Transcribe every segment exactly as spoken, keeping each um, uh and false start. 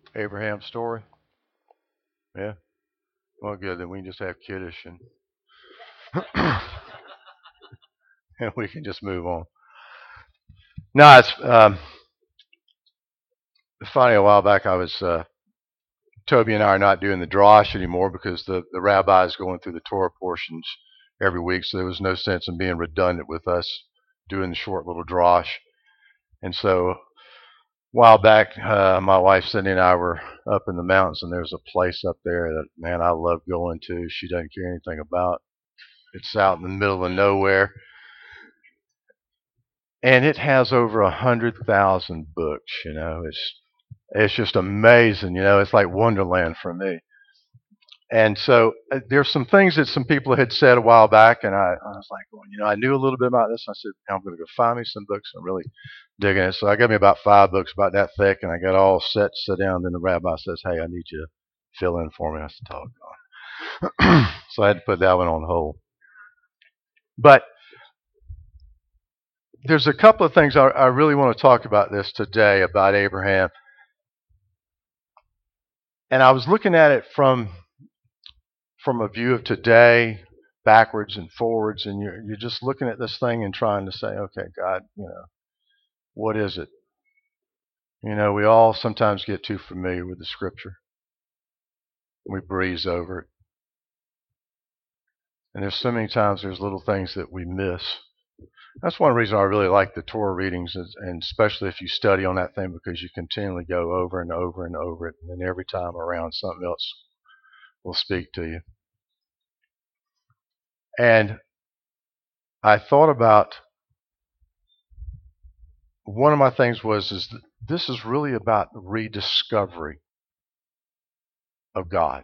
Abraham's story? Yeah. Well, good. Then we can just have kiddish and, and we can just move on. No, it's um, funny. A while back, I was uh, Toby and I are not doing the drosh anymore because the the rabbi is going through the Torah portions every week, so there was no sense in being redundant with us doing the short little drosh. And so, a while back, uh, my wife Cindy and I were up in the mountains, and there's a place up there that man I love going to. She doesn't care anything about. It's out in the middle of nowhere, and it has over a hundred thousand books. You know, it's it's just amazing. You know, it's like Wonderland for me. And so uh, there's some things that some people had said a while back, and I, I was like, well, you know, I knew a little bit about this. I said, I'm going to go find me some books and really dig in it. So I got me about five books about that thick, and I got all set to sit down. Then the rabbi says, hey, I need you to fill in for me. I said, doggone. So I had to put that one on hold. But there's a couple of things I, I really want to talk about this today about Abraham. And I was looking at it from from a view of today, backwards and forwards, and you're you're just looking at this thing and trying to say, okay, God, you know, what is it? You know, we all sometimes get too familiar with the scripture. We breeze over it. And there's so many times there's little things that we miss. That's one reason I really like the Torah readings, and especially if you study on that thing, because you continually go over and over and over it, and then every time around something else will speak to you. And I thought about one of my things was is that this is really about rediscovery of God.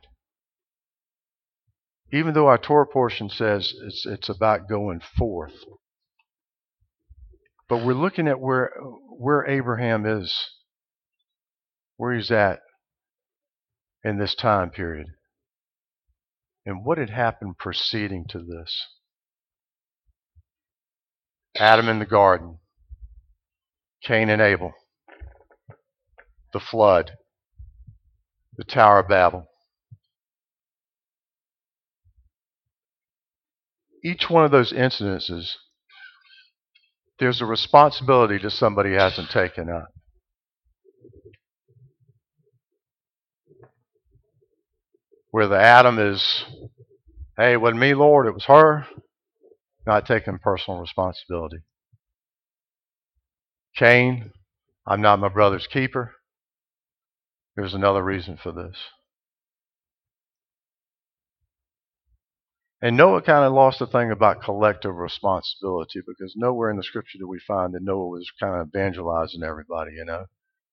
Even though our Torah portion says it's it's about going forth, but we're looking at where where Abraham is, where he's at in this time period, and what had happened preceding to this. Adam in the garden, Cain and Abel, the flood, the Tower of Babel. Each one of those incidences, there's a responsibility that somebody hasn't taken up. Where the Adam is, hey, it wasn't me, Lord, it was her, not taking personal responsibility. Cain, I'm not my brother's keeper. There's another reason for this. And Noah kind of lost the thing about collective responsibility, because nowhere in the scripture do we find that Noah was kind of evangelizing everybody, you know.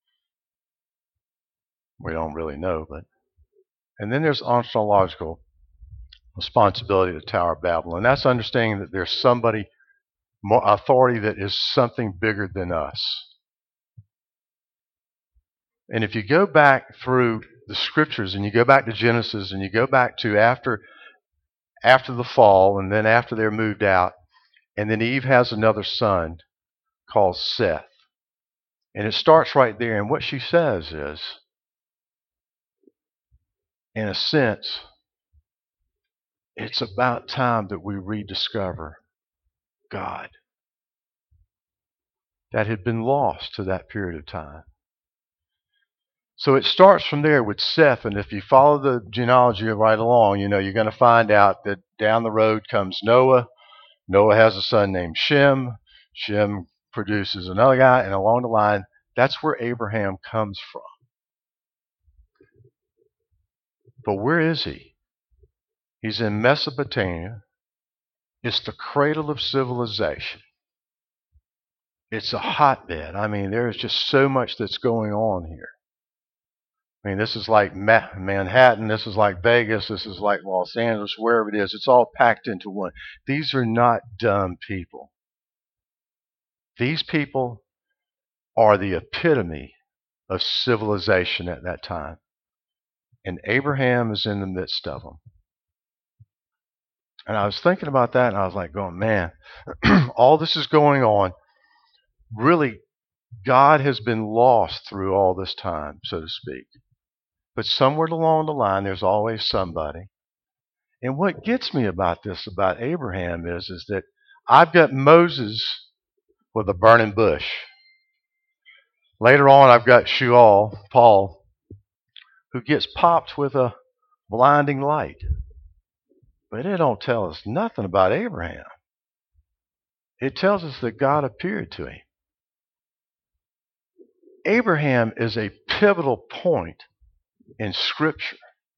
We don't really know, but. And then there's ontological responsibility of the Tower of Babel, and that's understanding that there's somebody, more authority that is something bigger than us. And if you go back through the scriptures and you go back to Genesis and you go back to after after the fall and then after they're moved out, and then Eve has another son called Seth. And it starts right there, and what she says is, in a sense, it's about time that we rediscover God that had been lost to that period of time. So it starts from there with Seth, and if you follow the genealogy right along, you know, you're going to find out that down the road comes Noah. Noah has a son named Shem. Shem produces another guy, and along the line, that's where Abraham comes from. But where is he? He's in Mesopotamia. It's the cradle of civilization. It's a hotbed. I mean, there is just so much that's going on here. I mean, this is like Manhattan, this is like Vegas, this is like Los Angeles, wherever it is. It's all packed into one. These are not dumb people. These people are the epitome of civilization at that time. And Abraham is in the midst of them. And I was thinking about that, and I was like, going, man, all this is going on. Really, God has been lost through all this time, so to speak. But somewhere along the line, there's always somebody. And what gets me about this, about Abraham, is, is that I've got Moses with a burning bush. Later on, I've got Shual, Paul, who gets popped with a blinding light. But it don't tell us nothing about Abraham. It tells us that God appeared to him. Abraham is a pivotal point in Scripture.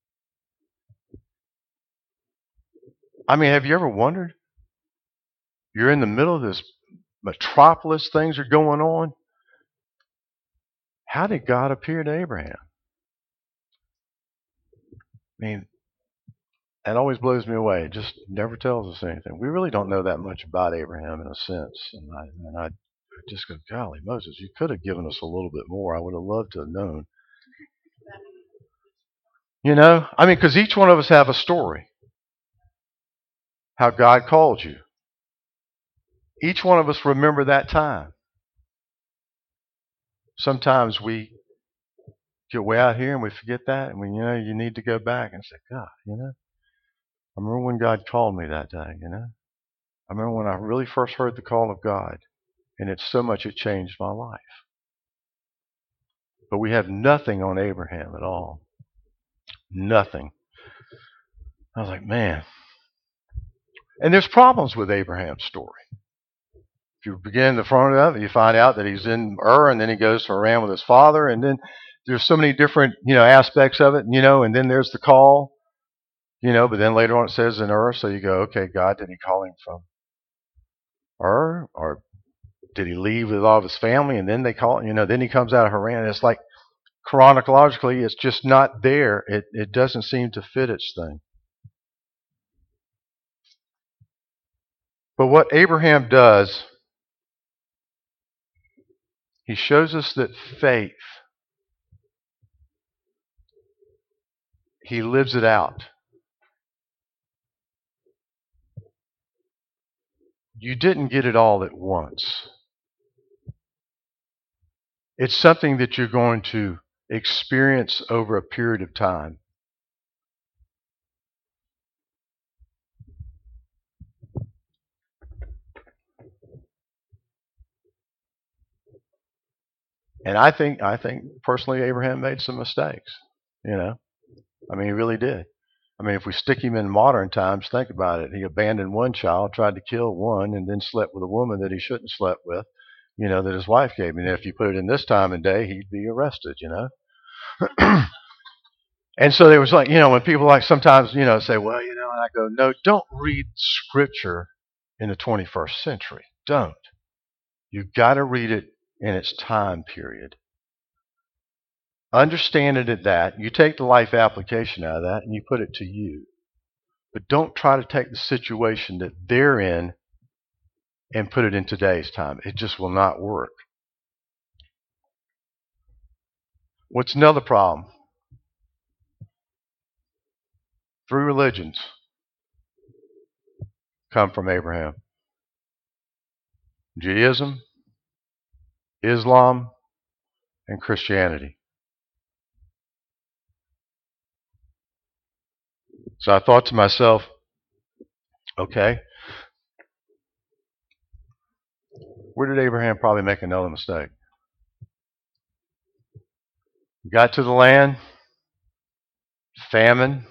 I mean, have you ever wondered? You're in the middle of this metropolis, things are going on. How did God appear to Abraham? I mean, that always blows me away. It just never tells us anything. We really don't know that much about Abraham in a sense. And I, and I just go, golly, Moses, you could have given us a little bit more. I would have loved to have known. You know, I mean, because each one of us have a story. How God called you. Each one of us remember that time. Sometimes we get way out here and we forget that, and we, you know, you need to go back and say, God, you know, I remember when God called me that day, you know. I remember when I really first heard the call of God, and it's so much it changed my life. But we have nothing on Abraham at all. Nothing. I was like, man. And there's problems with Abraham's story. If you begin the front of it, you find out that he's in Ur, and then he goes to Haran with his father, and then there's so many different, you know, aspects of it, you know, and then there's the call, you know, but then later on it says in Ur, so you go, okay, God, did he call him from Ur, or did he leave with all of his family, and then they call it, you know, then he comes out of Haran. It's like chronologically, it's just not there. It it doesn't seem to fit its thing. But what Abraham does, he shows us that faith, he lives it out. You didn't get it all at once. It's something that you're going to experience over a period of time. And I think, I think personally, Abraham made some mistakes. You know, I mean, he really did. I mean, if we stick him in modern times, think about it. He abandoned one child, tried to kill one, and then slept with a woman that he shouldn't have slept with, you know, that his wife gave him. And if you put it in this time and day, he'd be arrested, you know. And so there was like, you know, when people like sometimes, you know, say, well, you know, and I go, no, don't read Scripture in the twenty-first century. Don't. You've got to read it in its time period. Understand it at that. You take the life application out of that and you put it to you. But don't try to take the situation that they're in and put it in today's time. It just will not work. What's another problem? Three religions come from Abraham: Judaism, Islam, and Christianity. So I thought to myself, okay, where did Abraham probably make another mistake? Got to the land, famine.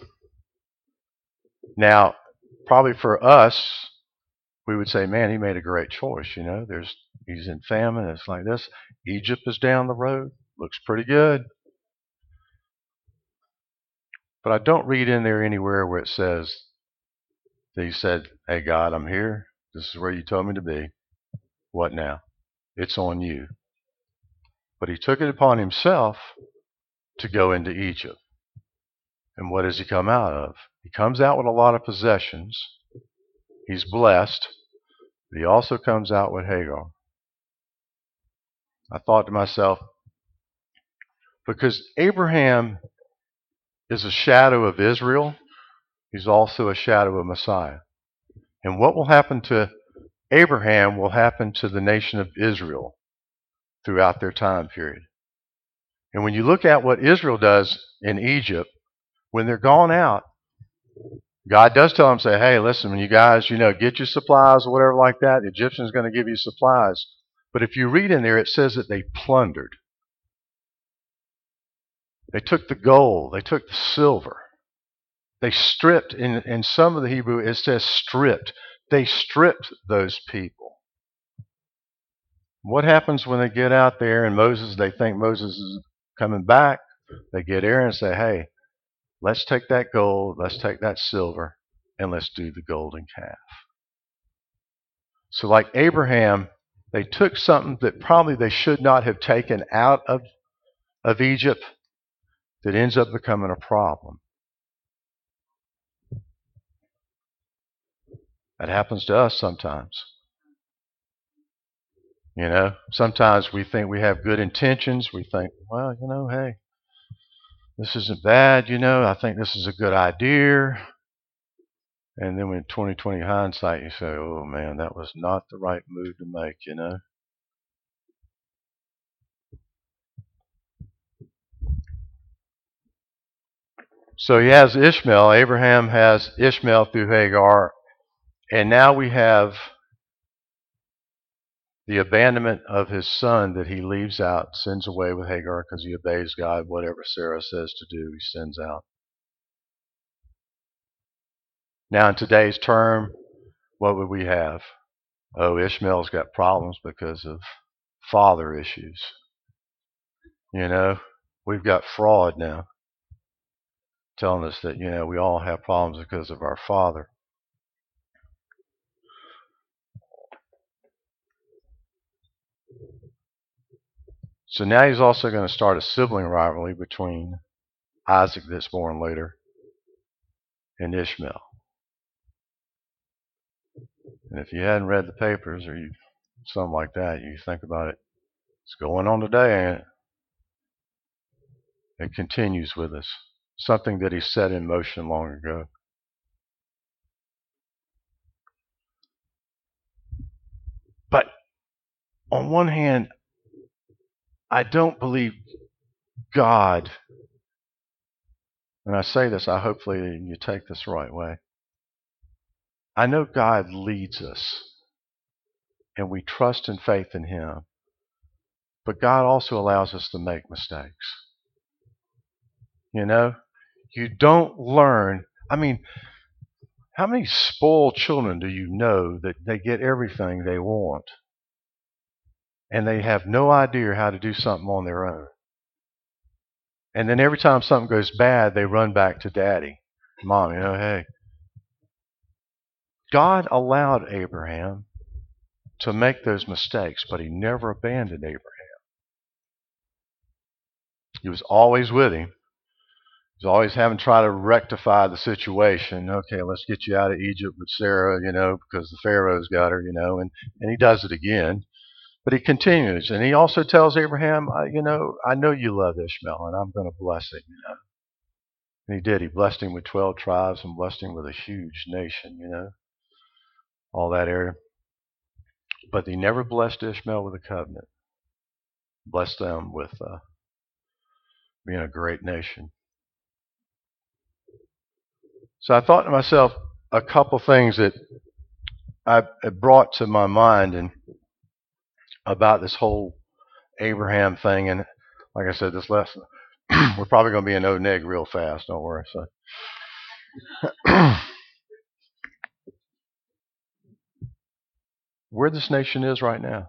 Now, probably for us, we would say, man, he made a great choice. You know, there's he's in famine. It's like this. Egypt is down the road. Looks pretty good. But I don't read in there anywhere where it says that he said, hey, God, I'm here. This is where you told me to be. What now? It's on you. But he took it upon himself to go into Egypt. And what does he come out of? He comes out with a lot of possessions. He's blessed. But he also comes out with Hagar. I thought to myself, because Abraham is a shadow of Israel, he's also a shadow of Messiah. And what will happen to Abraham will happen to the nation of Israel throughout their time period. And when you look at what Israel does in Egypt, when they're gone out, God does tell them, say, hey, listen, when you guys, you know, get your supplies or whatever like that, the Egyptian's going to give you supplies. But if you read in there, it says that they plundered. They took the gold. They took the silver. They stripped. In, in some of the Hebrew, it says stripped. They stripped those people. What happens when they get out there and Moses, they think Moses is coming back? They get Aaron and say, hey, let's take that gold, let's take that silver, and let's do the golden calf. So like Abraham, they took something that probably they should not have taken out of, of Egypt that ends up becoming a problem. That happens to us sometimes. You know, sometimes we think we have good intentions. We think, well, you know, hey, this isn't bad. You know, I think this is a good idea. And then when twenty twenty hindsight, you say, oh man, that was not the right move to make, you know. So he has Ishmael. Abraham has Ishmael through Hagar. And now we have the abandonment of his son that he leaves out, sends away with Hagar because he obeys God. Whatever Sarah says to do, he sends out. Now in today's term, what would we have? Oh, Ishmael's got problems because of father issues. You know, we've got fraud now telling us that, you know, we all have problems because of our father. So now he's also going to start a sibling rivalry between Isaac, that's born later, and Ishmael. And if you hadn't read the papers or you something like that, you think about it. It's going on today, ain't it? It continues with us. Something that he set in motion long ago. But on one hand, I don't believe God, and I say this, I hopefully you take this the right way. I know God leads us, and we trust and faith in Him. But God also allows us to make mistakes. You know, you don't learn. I mean, how many spoiled children do you know that they get everything they want and they have no idea how to do something on their own? And then every time something goes bad, they run back to daddy, mom, you know, hey. God allowed Abraham to make those mistakes, but he never abandoned Abraham. He was always with him. He was always having to try to rectify the situation. Okay, let's get you out of Egypt with Sarah, you know, because the Pharaoh's got her, you know, and, and he does it again. But he continues, and he also tells Abraham, you know, I know you love Ishmael, and I'm going to bless him, you know. And he did. He blessed him with twelve tribes and blessed him with a huge nation, you know, all that area. But he never blessed Ishmael with a covenant. Blessed them with uh, being a great nation. So I thought to myself a couple things that I brought to my mind and about this whole Abraham thing. And like I said, this lesson, we're probably going to be an O-neg real fast. Don't worry. So. Where this nation is right now.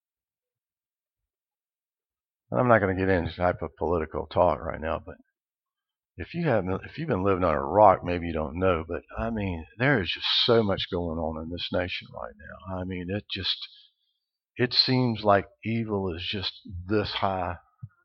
And I'm not going to get into type of political talk right now, but if you haven't, if you've been living on a rock, maybe you don't know. But I mean, there is just so much going on in this nation right now. I mean, it just, it seems like evil is just this high.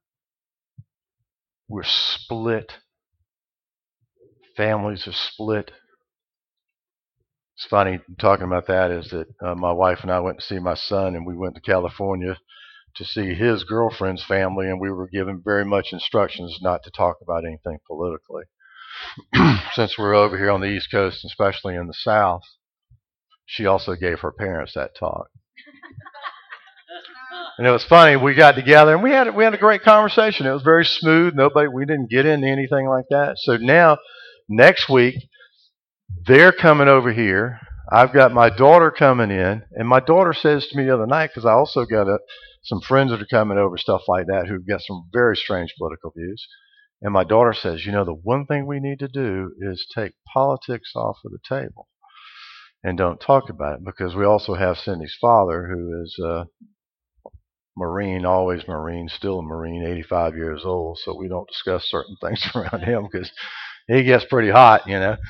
We're split. Families are split. It's funny talking about that is that uh, my wife and I went to see my son, and we went to California to see his girlfriend's family, and we were given very much instructions not to talk about anything politically. Since we're over here on the East Coast, especially in the South, she also gave her parents that talk. And it was funny. We got together and we had we had a great conversation. It was very smooth. Nobody we didn't get into anything like that. So now, next week they're coming over here. I've got my daughter coming in, and my daughter says to me the other night, because I also got a, some friends that are coming over, stuff like that, who've got some very strange political views. And my daughter says, you know, the one thing we need to do is take politics off of the table and don't talk about it, because we also have Cindy's father, who is a Marine, always Marine, still a Marine, eighty-five years old, so we don't discuss certain things around him because he gets pretty hot, you know.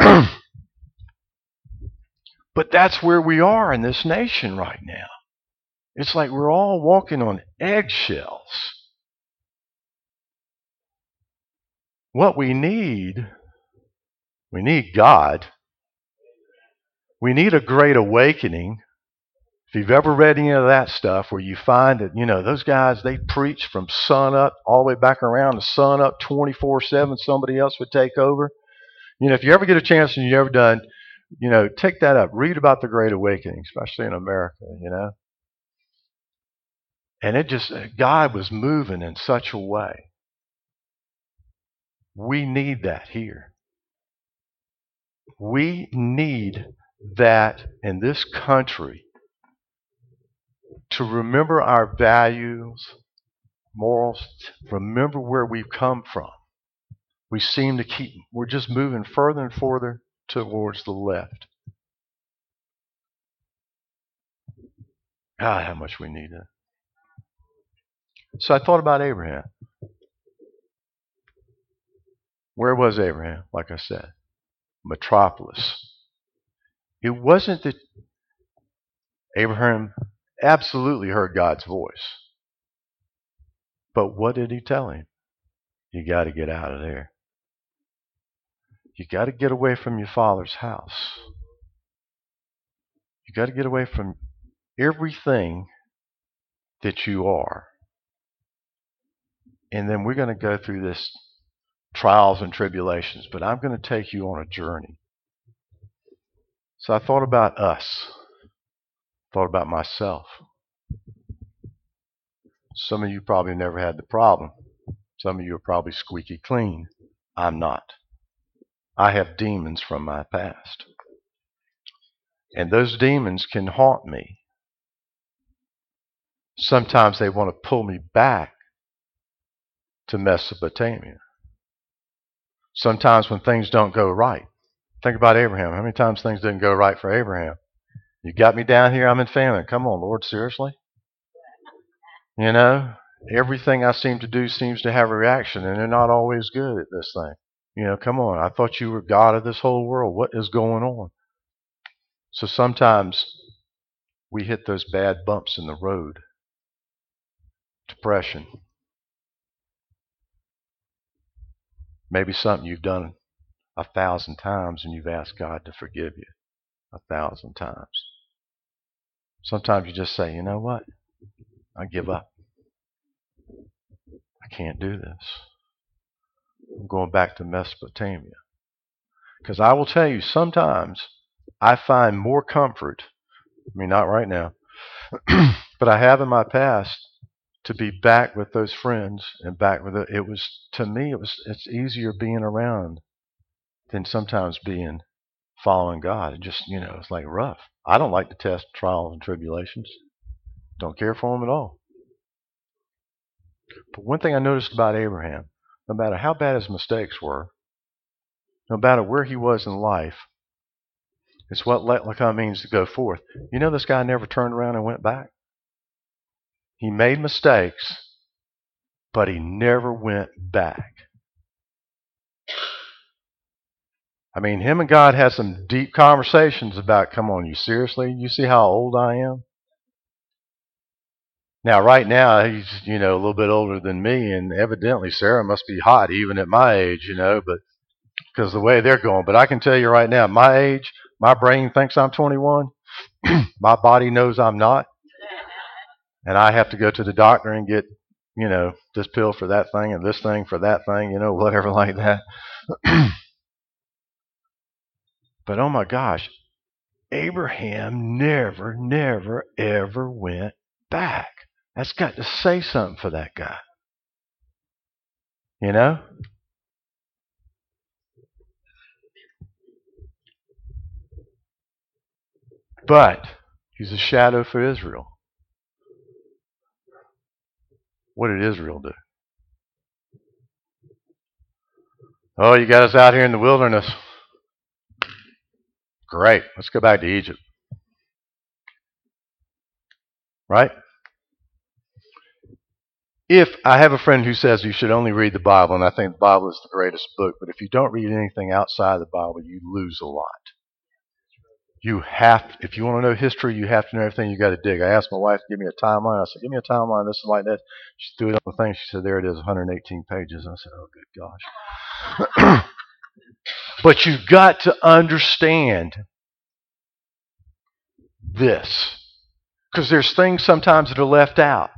But that's where we are in this nation right now. It's like we're all walking on eggshells. What we need, we need God. We need a great awakening. If you've ever read any of that stuff where you find that, you know, those guys, they preach from sun up all the way back around to sun up twenty-four seven, somebody else would take over. You know, if you ever get a chance and you've ever done, you know, take that up. Read about the Great Awakening, especially in America, you know. And it just, God was moving in such a way. We need that here. We need that in this country to remember our values, morals, remember where we've come from. We seem to keep, we're just moving further and further towards the left. God, how much we need it. So I thought about Abraham. Where was Abraham? Like I said, metropolis. It wasn't that Abraham absolutely heard God's voice. But what did he tell him? You got to get out of there. You got to get away from your father's house. You got to get away from everything that you are. And then we're going to go through this trials and tribulations, but I'm going to take you on a journey. So I thought about us. Thought about myself. Some of you probably never had the problem. Some of you are probably squeaky clean. I'm not. I have demons from my past. And those demons can haunt me. Sometimes they want to pull me back to Mesopotamia. Sometimes when things don't go right. Think about Abraham. How many times things didn't go right for Abraham? You got me down here, I'm in famine. Come on, Lord, seriously? You know, everything I seem to do seems to have a reaction, and they're not always good at this thing. You know, come on, I thought you were God of this whole world. What is going on? So sometimes we hit those bad bumps in the road. Depression. Maybe something you've done a thousand times and you've asked God to forgive you a thousand times. Sometimes you just say, you know what? I give up. I can't do this. I'm going back to Mesopotamia. Because I will tell you, sometimes I find more comfort, I mean, not right now, but I have in my past to be back with those friends and back with it. It was, to me, it was, it's easier being around than sometimes being following God. It just, you know, it's like rough. I don't like to test trials and tribulations. Don't care for them at all. But one thing I noticed about Abraham, no matter how bad his mistakes were, no matter where he was in life, it's what Letlaka means to go forth. You know, this guy never turned around and went back. He made mistakes, but he never went back. I mean, him and God had some deep conversations about, come on, you seriously? You see how old I am? Now, right now, he's, you know, a little bit older than me, and evidently Sarah must be hot even at my age, you know, but because the way they're going. But I can tell you right now, my age, my brain thinks I'm twenty-one. My body knows I'm not. And I have to go to the doctor and get, you know, this pill for that thing and this thing for that thing, you know, whatever like that. But oh my gosh, Abraham never, never, ever went back. That's got to say something for that guy. You know? But he's a shadow for Israel. What did Israel do? Oh, you got us out here in the wilderness. Great. Let's go back to Egypt. Right? If I have a friend who says you should only read the Bible, and I think the Bible is the greatest book, but if you don't read anything outside the Bible, you lose a lot. You have, if you want to know history, you have to know everything. You got to dig. I asked my wife to give me a timeline. I said, "Give me a timeline. This is like that." She threw it on the thing. She said, "There it is, one hundred eighteen pages." I said, "Oh, good gosh!" But you've got to understand this, because there's things sometimes that are left out.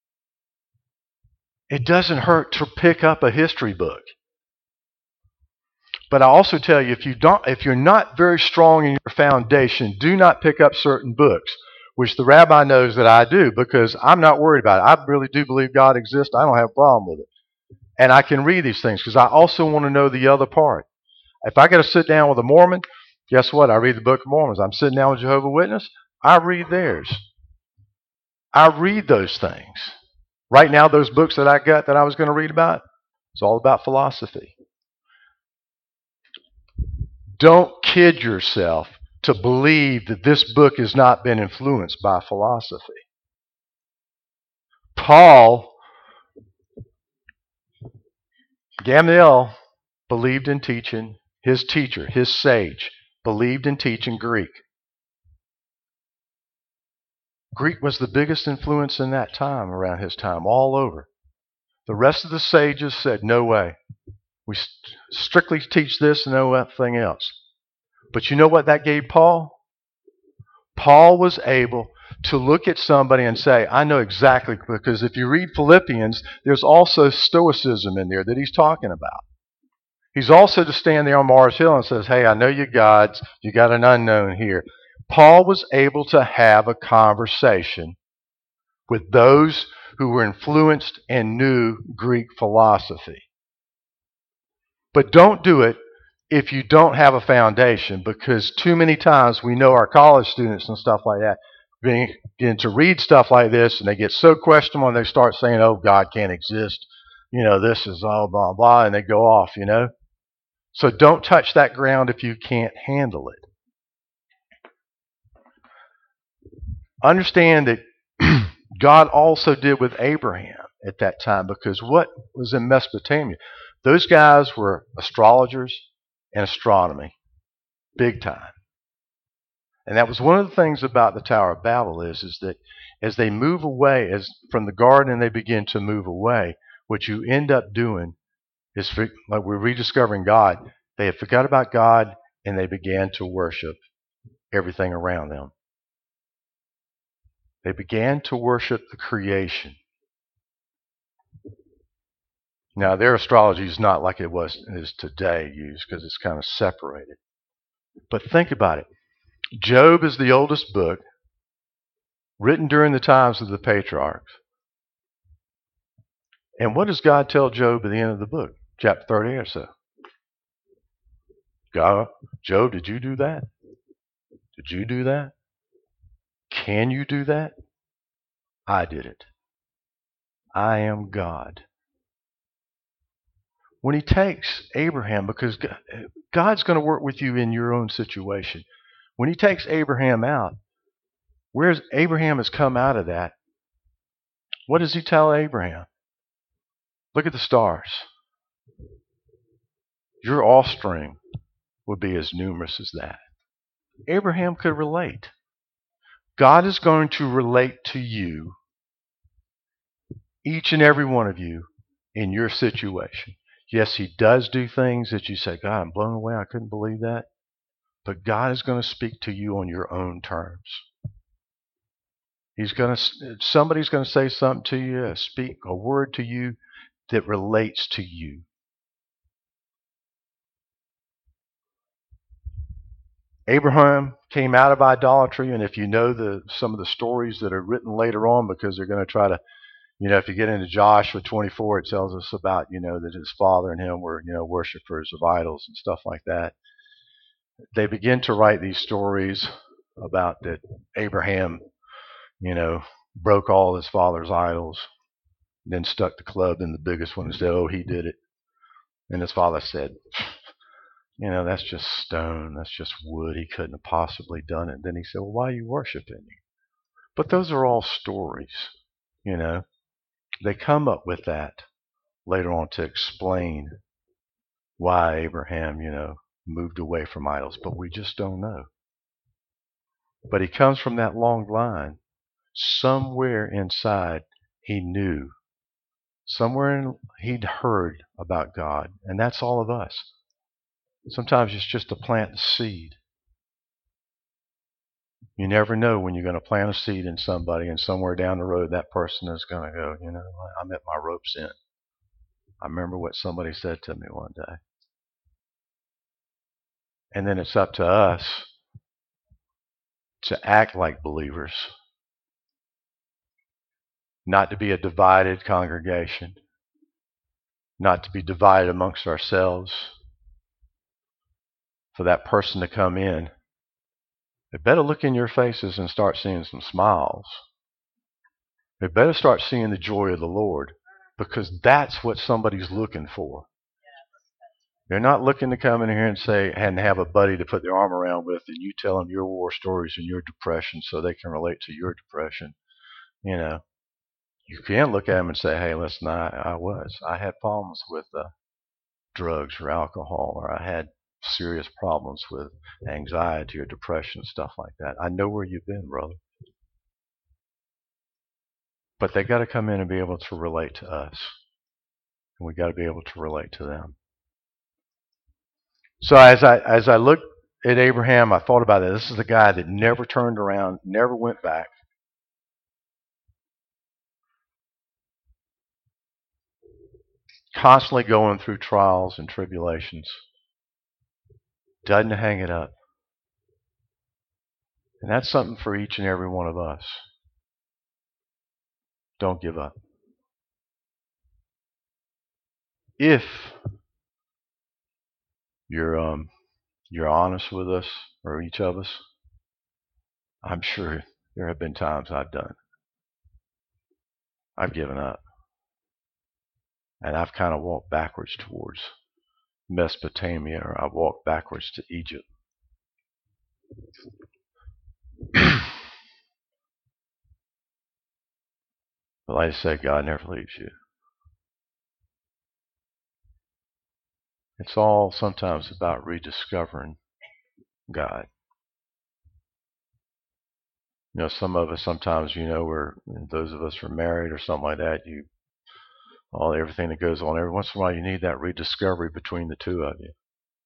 It doesn't hurt to pick up a history book. But I also tell you, if you don't, if you're not very strong in your foundation, do not pick up certain books, which the rabbi knows that I do, because I'm not worried about it. I really do believe God exists. I don't have a problem with it. And I can read these things because I also want to know the other part. If I got to sit down with a Mormon, guess what? I read the Book of Mormons. I'm sitting down with Jehovah's Witness, I read theirs. I read those things. Right now, those books that I got that I was going to read about, it's all about philosophy. Don't kid yourself to believe that this book has not been influenced by philosophy. Paul, Gamaliel, believed in teaching. His teacher, his sage, believed in teaching Greek. Greek was the biggest influence in that time, around his time, all over. The rest of the sages said, no way. We st- strictly teach this and nothing else. But you know what that gave Paul? Paul was able to look at somebody and say, I know exactly, because if you read Philippians, there's also Stoicism in there that he's talking about. He's also to stand there on Mars Hill and says, hey, I know you gods, you got an unknown here. Paul was able to have a conversation with those who were influenced and knew Greek philosophy. But don't do it if you don't have a foundation, because too many times we know our college students and stuff like that begin to read stuff like this and they get so questionable and they start saying, oh, God can't exist. You know, this is all blah, blah, and they go off, you know. So don't touch that ground if you can't handle it. Understand that God also did with Abraham at that time, because what was in Mesopotamia? Those guys were astrologers and astronomy, big time. And that was one of the things about the Tower of Babel is, is that as they move away as from the garden and they begin to move away, what you end up doing is, like we're rediscovering God. They had forgot about God and they began to worship everything around them. They began to worship the creation. Now, their astrology is not like it was is today used, because it's kind of separated. But think about it. Job is the oldest book written during the times of the patriarchs. And what does God tell Job at the end of the book? Chapter thirty or so. God, Job, did you do that? Did you do that? Can you do that? I did it. I am God. When he takes Abraham, because God's going to work with you in your own situation. When he takes Abraham out, where's Abraham has come out of that? What does he tell Abraham? Look at the stars. Your offspring will be as numerous as that. Abraham could relate. God is going to relate to you, each and every one of you, in your situation. Yes, he does do things that you say, God, I'm blown away. I couldn't believe that. But God is going to speak to you on your own terms. He's going to, somebody's going to say something to you, speak a word to you that relates to you. Abraham came out of idolatry, and if you know the some of the stories that are written later on, because they're going to try to, you know, if you get into Joshua twenty-four, it tells us about, you know, that his father and him were, you know, worshipers of idols and stuff like that. They begin to write these stories about that Abraham, you know, broke all his father's idols, then stuck the club in the biggest one and said, "Oh, he did it." And his father said, "You know, that's just stone. That's just wood. He couldn't have possibly done it." Then he said, "Well, why are you worshiping me?" But those are all stories, you know. They come up with that later on to explain why Abraham, you know, moved away from idols, but we just don't know. But he comes from that long line. Somewhere inside, he knew. Somewhere in, he'd heard about God, and that's all of us. Sometimes it's just to plant the seed. You never know when you're going to plant a seed in somebody, and somewhere down the road, that person is going to go, you know, I'm at my rope's end. I remember what somebody said to me one day. And then it's up to us to act like believers, not to be a divided congregation, not to be divided amongst ourselves. For that person to come in, they better look in your faces and start seeing some smiles. They better start seeing the joy of the Lord, because that's what somebody's looking for. They're not looking to come in here and say and have a buddy to put their arm around with, and you tell them your war stories and your depression so they can relate to your depression. You know, you can look at them and say, "Hey, listen, I, I was. I had problems with uh, drugs or alcohol, or I had serious problems with anxiety or depression, stuff like that. I know where you've been, brother." But they got to come in and be able to relate to us, and we got to be able to relate to them. So as I as I looked at Abraham, I thought about it. This is the guy that never turned around, never went back. Constantly going through trials and tribulations. Doesn't hang it up. And that's something for each and every one of us. Don't give up. If you're um you're honest with us, or each of us, I'm sure there have been times I've done. I've given up. And I've kind of walked backwards towards Mesopotamia, or I've walked backwards to Egypt. But like I said, God never leaves you. It's all sometimes about rediscovering God. You know, some of us sometimes, you know, we're those of us who are married or something like that. You, all everything that goes on. Every once in a while, you need that rediscovery between the two of you.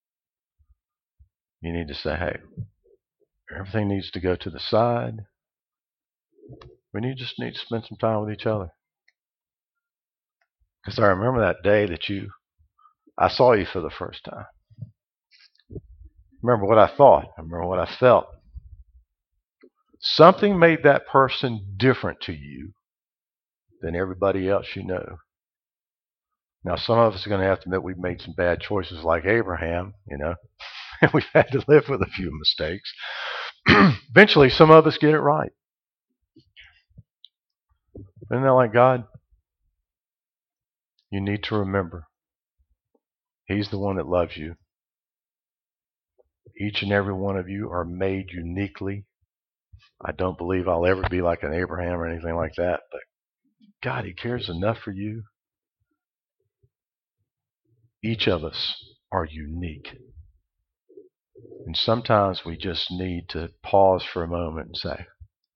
You need to say, "Hey, everything needs to go to the side. We need just need to spend some time with each other." Because I remember that day that you, I saw you for the first time. Remember what I thought. I remember what I felt. Something made that person different to you than everybody else you know. Now, some of us are going to have to admit we've made some bad choices, like Abraham, you know, and we've had to live with a few mistakes. Eventually, some of us get it right. Isn't that like God? You need to remember, He's the one that loves you. Each and every one of you are made uniquely. I don't believe I'll ever be like an Abraham or anything like that, but God, He cares enough for you. Each of us are unique. And sometimes we just need to pause for a moment and say,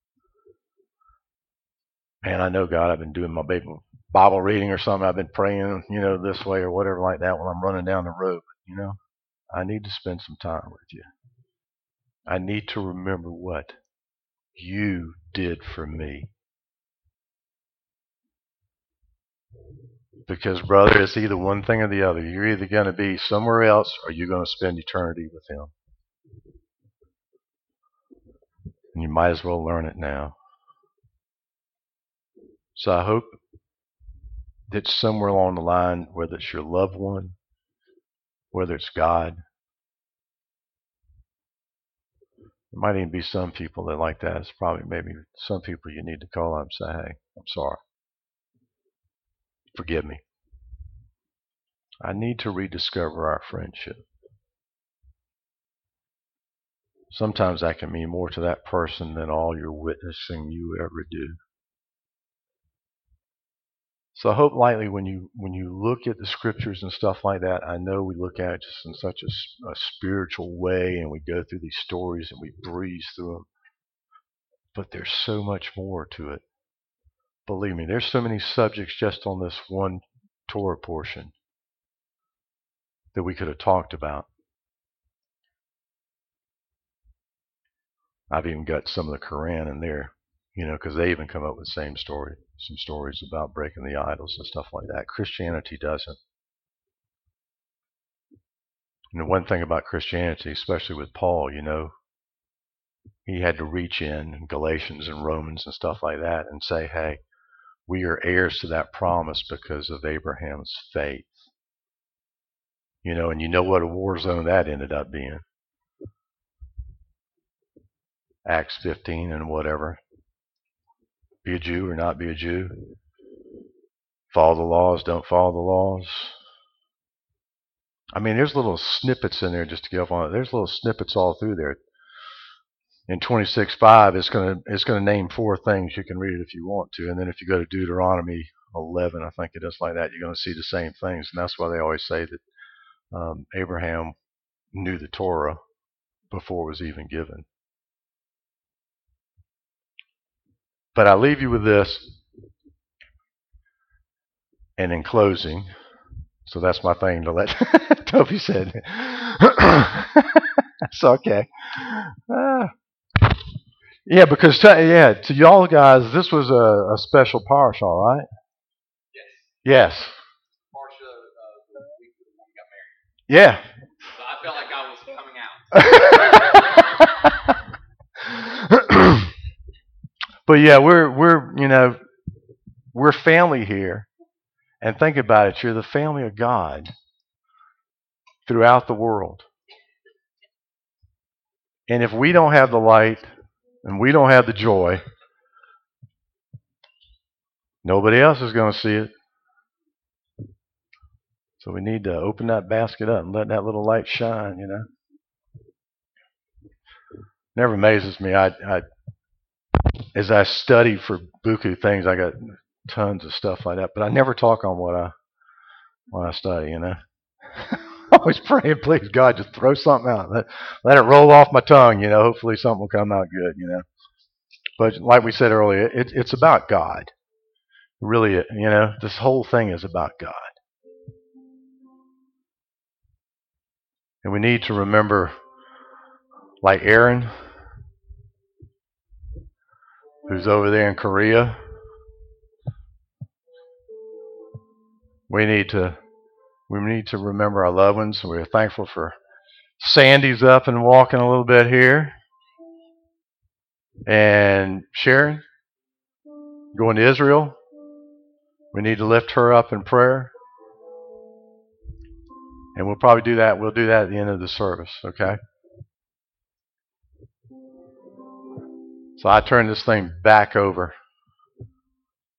"Man, I know, God, I've been doing my Bible reading or something. I've been praying, you know, this way or whatever like that when I'm running down the road. But, you know, I need to spend some time with you. I need to remember what you did for me." Because, brother, it's either one thing or the other. You're either going to be somewhere else or you're going to spend eternity with Him. And you might as well learn it now. So I hope that somewhere along the line, whether it's your loved one, whether it's God, there might even be some people that like that. It's probably maybe some people you need to call up and say, hey, I'm sorry. Forgive me. I need to rediscover our friendship. Sometimes that can mean more to that person than all your witnessing you ever do. So I hope lightly when you when you look at the scriptures and stuff like that, I know we look at it just in such a, a spiritual way, and we go through these stories and we breeze through them. But there's so much more to it. Believe me, there's so many subjects just on this one Torah portion that we could have talked about. I've even got some of the Quran in there, you know, because they even come up with the same story, some stories about breaking the idols and stuff like that. Christianity doesn't. And the one thing about Christianity, especially with Paul, you know, he had to reach in Galatians and Romans and stuff like that and say, hey, we are heirs to that promise because of Abraham's faith. You know, and you know what a war zone that ended up being. Acts fifteen and whatever. Be a Jew or not be a Jew. Follow the laws, don't follow the laws. I mean, there's little snippets in there just to get up on it. There's little snippets all through there. In twenty-six five, it's going to it's going to name four things. You can read it if you want to. And then if you go to Deuteronomy eleven, I think it is like that, you're going to see the same things. And that's why they always say that um, Abraham knew the Torah before it was even given. But I leave you with this. And in closing, so that's my thing to let Toby said. It's okay. Uh, yeah, because to, yeah, to y'all guys, this was a, a special parsha, all right? Yes. Yes. Parsha uh, the week the woman got married. Yeah. So I felt like I was coming out. But yeah, we're we're you know we're family here. And think about it, you're the family of God throughout the world. And if we don't have the light and we don't have the joy, nobody else is going to see it. So we need to open that basket up and let that little light shine, you know. Never amazes me. I, I as I study for Buku things, I got tons of stuff like that, but I never talk on what I when I study, you know. Always praying, please God, just throw something out. Let, let it roll off my tongue, you know. Hopefully something will come out good, you know. But like we said earlier, it, it's about God. Really, you know, this whole thing is about God. And we need to remember, like Aaron, who's over there in Korea. We need to we need to remember our loved ones. We're thankful for Sandy's up and walking a little bit here. And Sharon, going to Israel. We need to lift her up in prayer. And we'll probably do that. We'll do that at the end of the service, okay? So I turn this thing back over